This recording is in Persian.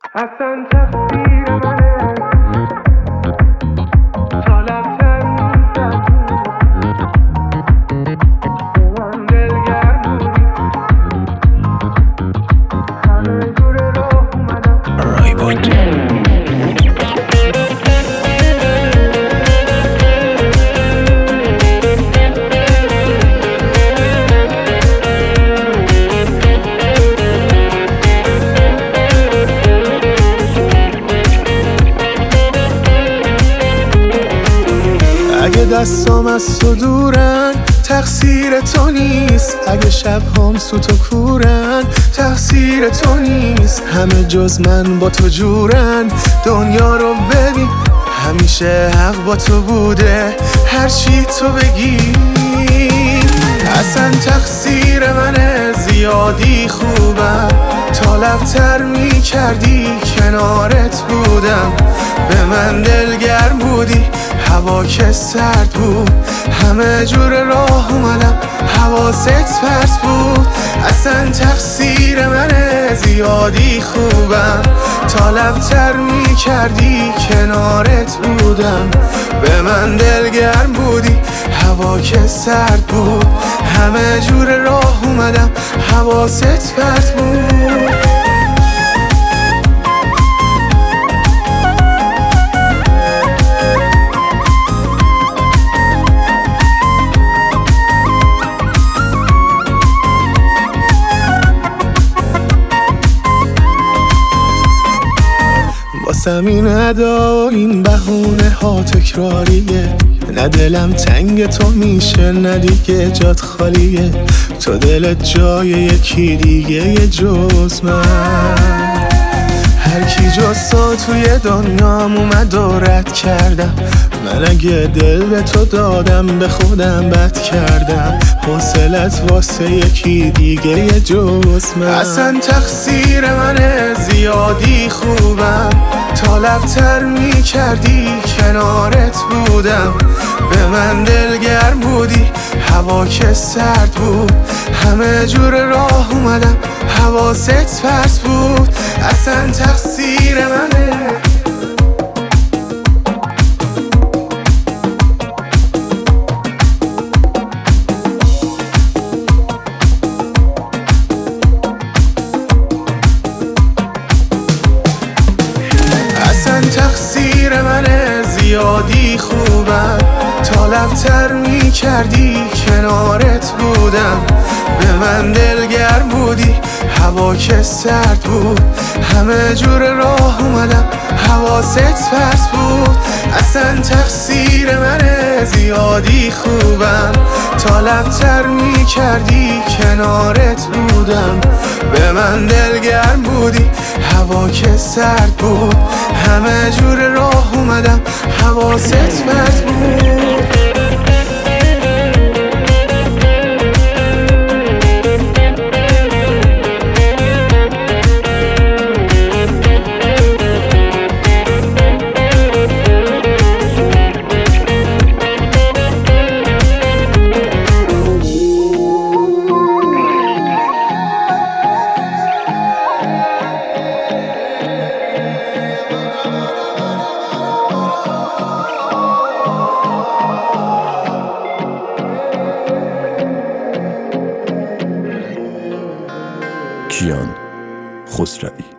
اصلا تقصیر منه تا لبتر من دلگرم همه جور راه اومدم رای بود. اگه دستام از تو دورن تقصیر تو نیست، اگه شب هم سوت و کورن تقصیر تو نیست. همه جز من با تو جورن، دنیا رو ببین همیشه حق با تو بوده، هر چی تو بگی. اصلا تقصیر منه، زیادی خوبم تا لبتر می کردی کنارت بودم، به من دلگرم بودی هوا که سرد بود، همه جور راه اومدم حواست پرت بود. اصلا تقصیر منه، زیادی خوبم تا لبتر می کردی کنارت بودم، به من دلگرم بودی هوا که سرد بود، همه جور راه اومدم حواست پرت بود. واسم این ادا این بهونه ها تکراریه، نه دلم تنگ تو میشه نه دیگه جات خالیه، تو دلت جای یکی دیگه جز من. هر کی جز تو توی دنیام اومد و رد کردم، من اگه دل به تو دادم به خودم بد کردم، حوصلت واسه یکی دیگه جز من. اصلا تقصیر منه، زیادی خوبم تا لبتر می کردی کنارت بودم، به من دلگرم بودی هوا که سرد بود، همه جور راه اومدم حواست پرت بود. اصلا تقصیر منه. اصلا تقصیر منه، زیادی خوبم تا لبتر می کردی کنارت بودم، به من دلگرم بودی هوا که سرد بود، همه جور راه اومدم حواست پرت بود. اصلا تقصیر منه، زیادی خوبم تا لبتر می کردی کنارت بودم، به من دلگرم بودی هوا که سرد بود، همه جور راه اومدم حواست پرت بود. کیان خسروی.